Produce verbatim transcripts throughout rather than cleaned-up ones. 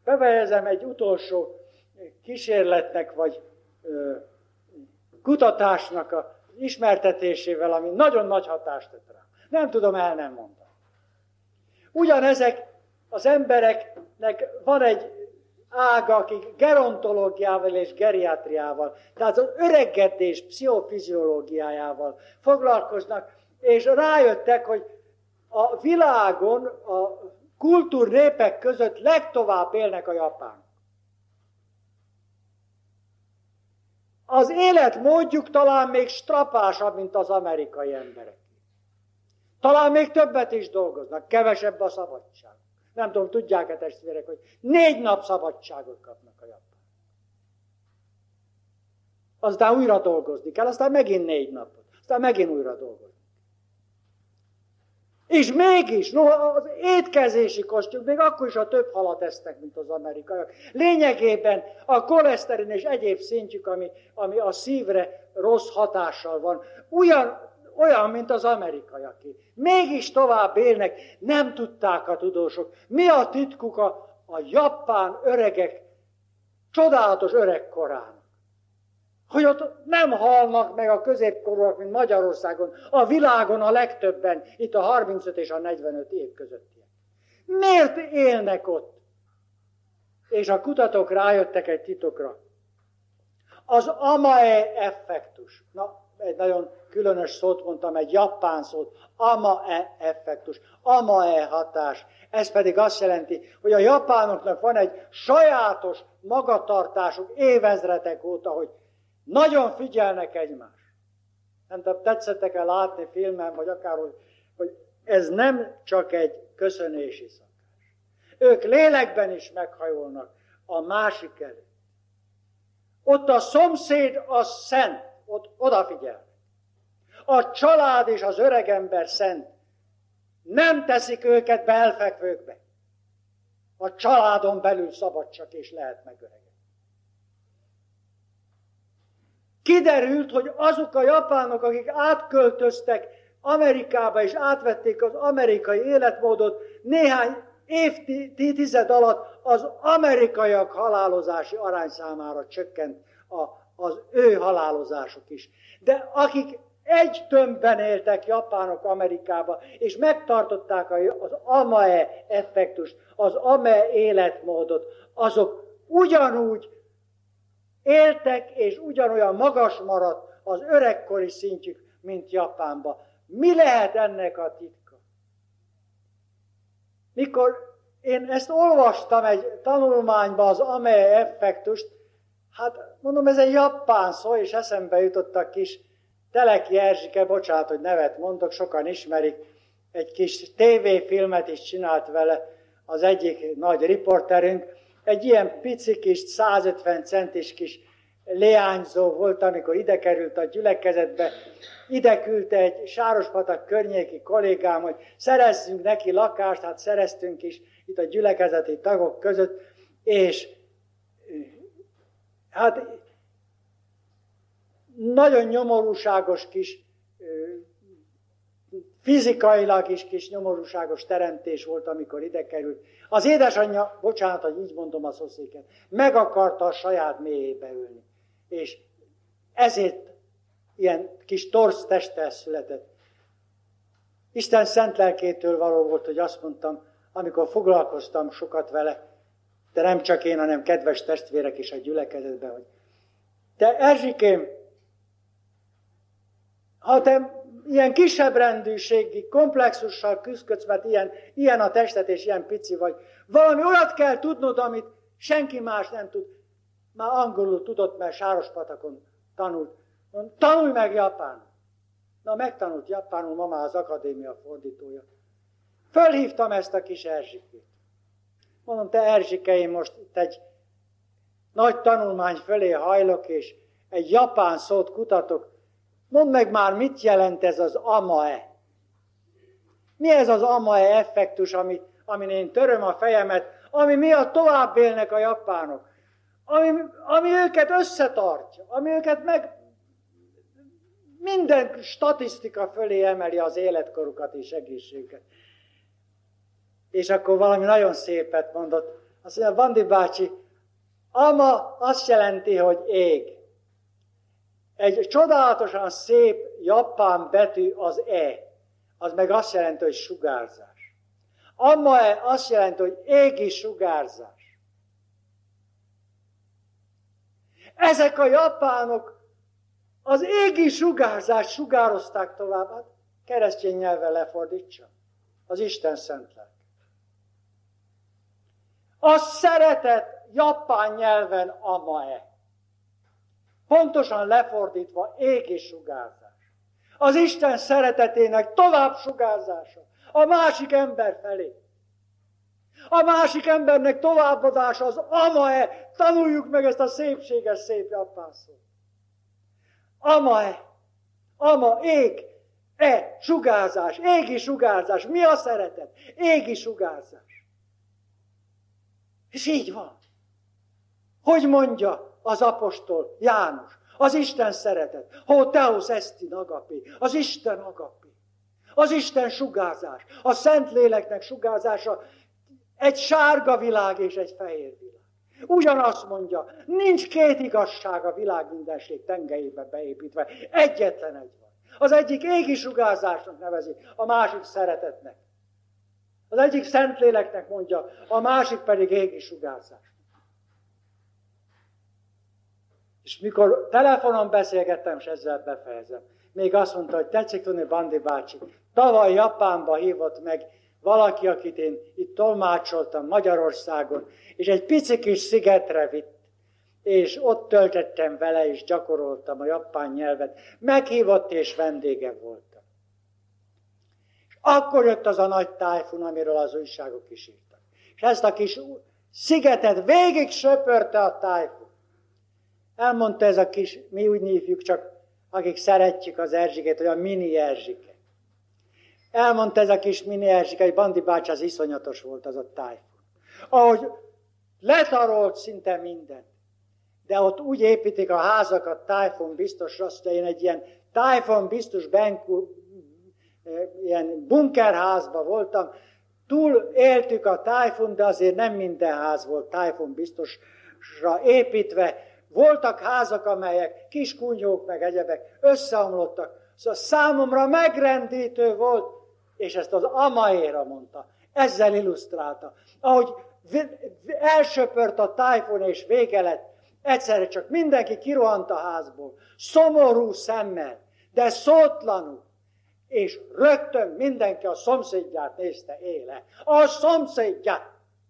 befejezem egy utolsó kísérletnek, vagy ö, kutatásnak az ismertetésével, ami nagyon nagy hatást tett rá. Nem tudom el nem mondani. Ugyanezek az embereknek van egy ága, akik gerontológiával és geriátriával, tehát az öregedés pszichofiziológiájával foglalkoznak, és rájöttek, hogy a világon a kultúrnépek között legtovább élnek a japánok. Az életmódjuk talán még strapásabb, mint az amerikai emberek. Talán még többet is dolgoznak, kevesebb a szabadság. Nem tudom, tudják-e testvérek, hogy négy nap szabadságot kapnak a japánok. Aztán újra dolgozni kell, aztán megint négy napot, aztán megint újra dolgozni. És mégis, no, az étkezési kostjuk, még akkor is a több halat esznek, mint az amerikaiak. Lényegében a koleszterin és egyéb szintjük, ami, ami a szívre rossz hatással van, olyan, olyan, mint az amerikaiaké. Mégis tovább élnek, nem tudták a tudósok. Mi a titkuk a, a japán öregek csodálatos öregkorának? Hogy ott nem halnak meg a középkorúak, mint Magyarországon, a világon a legtöbben, itt a harmincöt és a negyvenöt év közöttiek. Miért élnek ott? És a kutatók rájöttek egy titokra. Az amae effektus. Na, egy nagyon különös szót mondtam, egy japán szót. Amae effektus. Amae hatás. Ez pedig azt jelenti, hogy a japánoknak van egy sajátos magatartásuk évezredek óta, hogy nagyon figyelnek egymásra. Nem tudom, tetszettek-e látni filmen, vagy akárhogy, hogy ez nem csak egy köszönési szakás. Ők lélekben is meghajolnak a másik elé. Ott a szomszéd az szent, ott odafigyel. A család és az öregember szent. Nem teszik őket belfekvőkbe. A családon belül szabad csak és lehet megöregedni. Kiderült, hogy azok a japánok, akik átköltöztek Amerikába és átvették az amerikai életmódot, néhány évtized alatt az amerikaiak halálozási arányszámára csökkent a, az ő halálozásuk is. De akik egy tömbben éltek japánok Amerikába, és megtartották az amae effektust, az amae életmódot, azok ugyanúgy éltek, és ugyanolyan magas maradt az öregkori szintjük, mint Japánban. Mi lehet ennek a titka? Mikor én ezt olvastam egy tanulmányban, az amae effektust, hát mondom, ez egy japán szó, és eszembe jutott a kis Teleki Erzsike, bocsánat, hogy nevet mondok, sokan ismerik, egy kis tévéfilmet is csinált vele az egyik nagy riporterünk. Egy ilyen pici kis, százötven centis kis leányzó volt, amikor ide került a gyülekezetbe. Ide küldte egy Sárospatak környéki kollégám, hogy szerezzünk neki lakást, hát szereztünk is itt a gyülekezeti tagok között, és hát nagyon nyomorúságos kis, fizikailag is kis nyomorúságos teremtés volt, amikor ide került. Az édesanyja, bocsánat, hogy így mondom a szószéket, meg akarta a saját mélyébe ülni. És ezért ilyen kis torz testtel született. Isten szent lelkétől való volt, hogy azt mondtam, amikor foglalkoztam sokat vele, de nem csak én, hanem kedves testvérek is a gyülekezetben, hogy te Erzsikém, ha te ilyen kisebb rendűségi komplexussal küzdködsz, mert ilyen, ilyen a testet és ilyen pici vagy, valami olyat kell tudnod, amit senki más nem tud. Már angolul tudott, mert Sárospatakon tanult. Tanulj meg japánul. Na, megtanult japánul, ma már az akadémia fordítója. Fölhívtam ezt a kis Erzsikét. Mondom, te Erzsike, én most itt egy nagy tanulmány fölé hajlok, és egy japán szót kutatok. Mondd meg már, mit jelent ez az amae? Mi ez az amae effektus, ami, amin én töröm a fejemet, ami miatt tovább élnek a japánok? Ami, ami őket összetartja, ami őket meg minden statisztika fölé emeli az életkorukat és egészségüket. És akkor valami nagyon szépet mondott Azt mondja, Bandi bácsi, ama azt jelenti, hogy ég. Egy csodálatosan szép japán betű az E, az meg azt jelenti, hogy sugárzás. Ama-e azt jelenti, hogy égi sugárzás. Ezek a japánok az égi sugárzást sugározták tovább. Hát keresztény nyelven lefordítsa. Az Isten szent lelke. A szeretet japán nyelven ama-e. Pontosan lefordítva égi sugárzás. Az Isten szeretetének tovább sugárzása. A másik ember felé. A másik embernek továbbadása az ama-e. Tanuljuk meg ezt a szépséges, szép japán szót. Ama-e. Ama, ég, e, sugárzás, égi sugárzás. Mi a szeretet? Égi sugárzás. És így van. Hogy mondja az apostol János? Az Isten szeretet. Hó, teos estin agapé. Az Isten agapé. Az Isten sugárzás. A Szentléleknek sugárzása egy sárga világ és egy fehér világ. Ugyanazt mondja, nincs két igazság a világ mindenség tengelyébe beépítve. Egyetlen egy van. Az egyik égi sugárzásnak nevezi, a másik szeretetnek. Az egyik Szentléleknek mondja, a másik pedig égi sugárzás. És mikor telefonon beszélgettem, és ezzel befejezem, még azt mondta, hogy tetszik tudni, Bandi bácsi, tavaly Japánba hívott meg valaki, akit én itt tolmácsoltam Magyarországon, és egy pici kis szigetre vitt, és ott töltöttem vele, és gyakoroltam a japán nyelvet. Meghívott, és vendége voltam. És akkor jött az a nagy tájfun, amiről az újságok is írtak. És ezt a kis szigetet végig söpörte a tájfun. Elmondta ez a kis, mi úgy hívjuk csak, akik szeretjük az Erzsikét, hogy a mini Erzsike. Elmondta ez a kis mini Erzsike, hogy Bandi bácsi, az iszonyatos volt az a tájfun. Ahogy letarolt szinte mindent. De ott úgy építik a házakat tájfun biztosra, azt én egy ilyen tájfun biztos benkú, ilyen bunkerházban voltam. Túl éltük a tájfun, de azért nem minden ház volt tájfun biztosra építve. Voltak házak, amelyek kis kunyhók meg egyebek összeomlottak. Szóval számomra megrendítő volt, és ezt az amaéra mondta. Ezzel illusztrálta. Ahogy elsöpört a tájfun és vége lett, egyszerre csak mindenki kirohant a házból, szomorú szemmel, de szótlanul, és rögtön mindenki a szomszédját nézte éle. A szomszédját!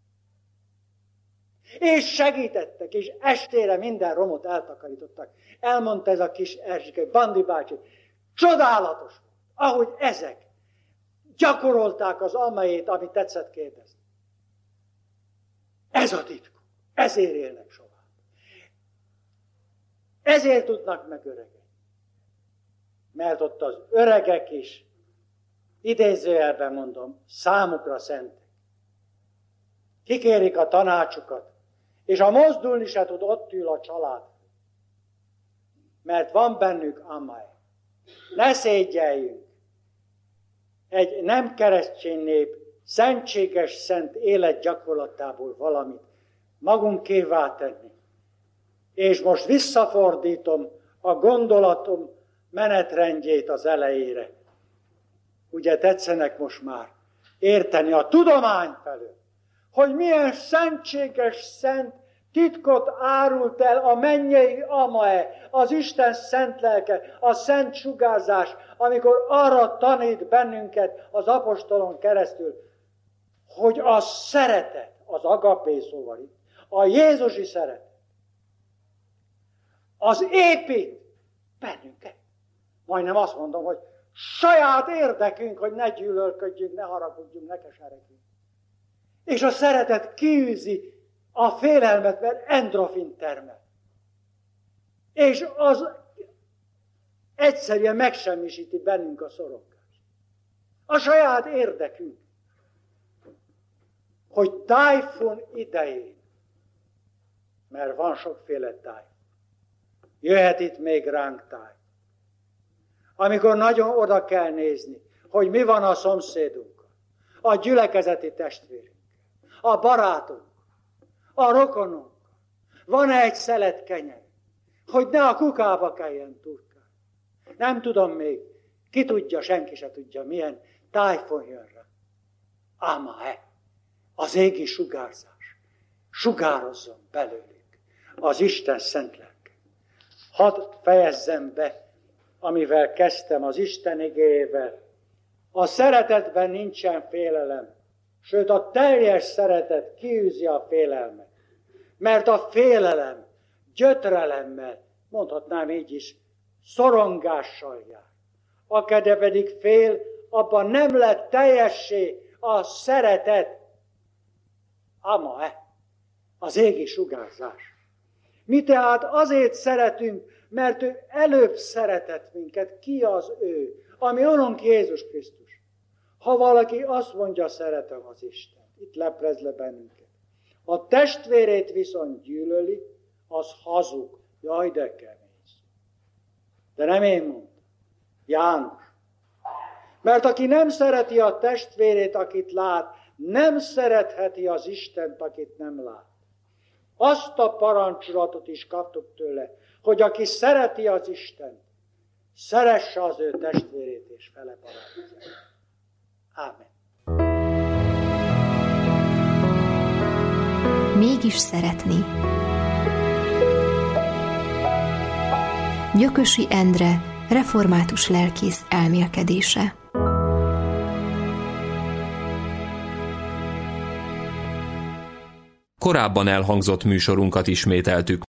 És segítettek, és estére minden romot eltakarítottak. Elmondta ez a kis Erzsike, Bandi bácsi, csodálatos, ahogy ezek gyakorolták az amaét, amit tetszett kérdezni. Ez a titka. Ezért élnek soha. Ezért tudnak megöregedni. Mert ott az öregek is, idézőjelben mondom, számukra szentek. Kikérik a tanácsukat, és ha mozdulni se tud, ott ül a család. Mert van bennük amely. Ne szégyeljünk. Egy nem keresztény nép szentséges, szent életgyakorlatából valamit magunkévá tenni. És most visszafordítom a gondolatom menetrendjét az elejére. Ugye tetszenek most már érteni a tudomány felől, hogy milyen szentséges, szent titkot árult el a mennyei amae, az Isten szent lelke, a szent sugárzás, amikor arra tanít bennünket az apostolon keresztül, hogy a szeretet, az agapé szóval itt, a Jézusi szeretet, az épít bennünket. Majdnem azt mondom, hogy saját érdekünk, hogy ne gyűlölködjünk, ne haragudjunk, ne keseredjünk. És a szeretet kiűzi a félelmet, mert endorfin termel. És az egyszerűen megsemmisíti bennünk a szorongást. A saját érdekünk, hogy tájfun idején, mert van sokféle tájfun, jöhet itt még ránk tájfun. Amikor nagyon oda kell nézni, hogy mi van a szomszédunkkal, a gyülekezeti testvérünkkel, a barátunk, a rokonunk. Van-e egy szelet kenyer, hogy ne a kukába kelljen turkálni? Nem tudom még, ki tudja, senki se tudja, milyen tájfon jön rá. Ám-e, az égi sugárzás sugározzon belőlük az Isten szent lelke. Hadd fejezzem be, amivel kezdtem, az Isten igéjével. A szeretetben nincsen félelem, sőt a teljes szeretet kiűzi a félelmet. Mert a félelem gyötrelemmel, mondhatnám így is, szorongással jár. Akede pedig fél, abban nem lett teljessé a szeretet. Ama-e, az égi sugárzás. Mi tehát azért szeretünk, mert ő előbb szeretett minket. Ki az ő? Ami Urunk Jézus Krisztus. Ha valaki azt mondja, szeretem az Isten, itt leplez le bennünket. A testvérét viszont gyűlöli, az hazug. Jaj, de kemény. De nem én mondtam. János. Mert aki nem szereti a testvérét, akit lát, nem szeretheti az Istent, akit nem lát. Azt a parancsolatot is kaptuk tőle, hogy aki szereti az Istent, szeresse az ő testvérét és fele barátját. Ámen. Mégis szeretni. Gyökösi Endre, református lelkész elmélkedése. Korábban elhangzott műsorunkat ismételtük.